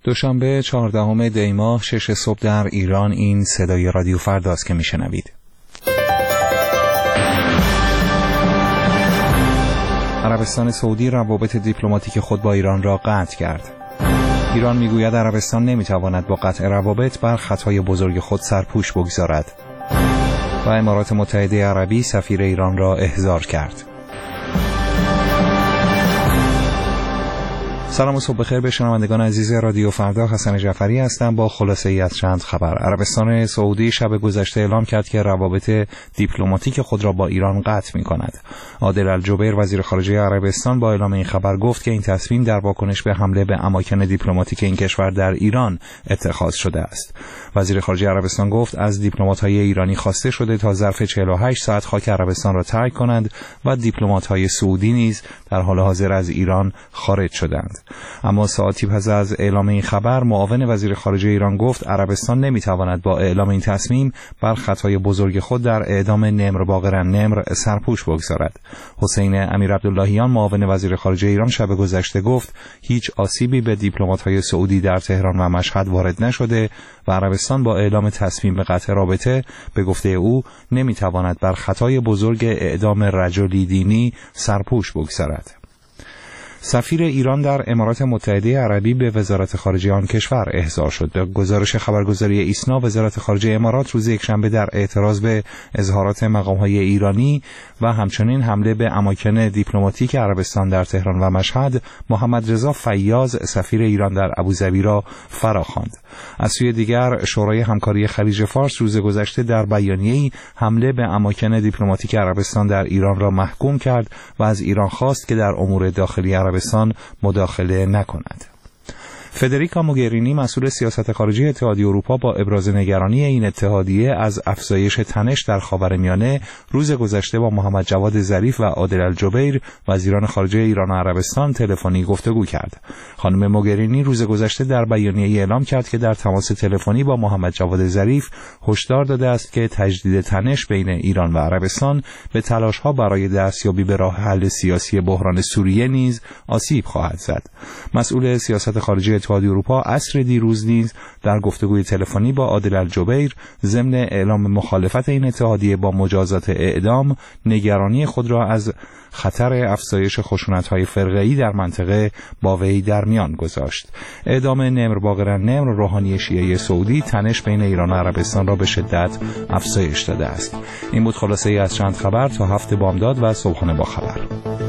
دوشنبه 14 دی ماه 6 صبح در ایران. این صدای رادیو فرداست که میشنوید. عربستان سعودی روابط دیپلماتیک خود با ایران را قطع کرد. ایران میگوید عربستان نمیتواند با قطع روابط بر خطای بزرگ خود سرپوش بگذارد. و امارات متحده عربی سفیر ایران را احضار کرد. سلام و صبح بخیر به شنوندگان عزیز رادیو فردا. حسن جعفری هستم با خلاصه ای از چند خبر. عربستان سعودی شب گذشته اعلام کرد که روابط دیپلماتیک خود را با ایران قطع می‌کند. عادل الجبیر وزیر خارجه عربستان با اعلام این خبر گفت که این تصمیم در واکنش به حمله به اماکن دیپلماتیک این کشور در ایران اتخاذ شده است. وزیر خارجه عربستان گفت از دیپلمات‌های ایرانی خواسته شده تا ظرف 48 ساعت خاک عربستان را ترک کنند و دیپلمات‌های سعودی نیز در حال حاضر از ایران خارج شدند. اما ساعتی پس از اعلام این خبر معاون وزیر خارجه ایران گفت عربستان نمیتواند با اعلام این تصمیم بر خطای بزرگ خود در اعدام نمر باقر نمر سرپوش بگذارد. حسین امیرعبداللهیان معاون وزیر خارجه ایران شب گذشته گفت هیچ آسیبی به دیپلمات‌های سعودی در تهران و مشهد وارد نشده و عربستان با اعلام تصمیم به قطع رابطه به گفته او نمیتواند بر خطای بزرگ اعدام رجلی دینی سرپوش بگذارد. سفیر ایران در امارات متحده عربی به وزارت خارجه آن کشور احضار شد. به گزارش خبرگزاری ایسنا وزارت خارجه امارات روز یکشنبه در اعتراض به اظهارات مقام‌های ایرانی و همچنین حمله به اماکن دیپلماتیک عربستان در تهران و مشهد محمد رضا فیاض سفیر ایران در ابوظبی را فراخواند. از سوی دیگر شورای همکاری خلیج فارس روز گذشته در بیانیه‌ای حمله به اماکن دیپلماتیک عربستان در ایران را محکوم کرد و از ایران خواست که در امور داخلی عربستان مداخله نکند. فدریکا موگرینی مسئول سیاست خارجی اتحادیه اروپا با ابراز نگرانی این اتحادیه از افزایش تنش در خاورمیانه روز گذشته با محمد جواد ظریف و عادل الجبیر وزیران خارجه ایران و عربستان تلفنی گفتگو کرد. خانم موگرینی روز گذشته در بیانیه‌ای اعلام کرد که در تماس تلفنی با محمد جواد ظریف هشدار داده است که تجدید تنش بین ایران و عربستان به تلاش‌ها برای دستیابی به راه حل سیاسی بحران سوریه نیز آسیب خواهد زد. مسئول سیاست خارجی اتحادیه اروپا عصر دیروز نیز در گفتگوی تلفنی با عادل الجبیر ضمن اعلام مخالفت این اتحادیه با مجازات اعدام نگرانی خود را از خطر افزایش خشونت‌های فرقه‌ای در منطقه با وی در میان گذاشت. اعدام نمر باقر نمر روحانی شیعه سعودی تنش بین ایران و عربستان را به شدت افزایش داده است. این بود خلاصه‌ای از چند خبر تا هفته بامداد و صبحانه با خبر.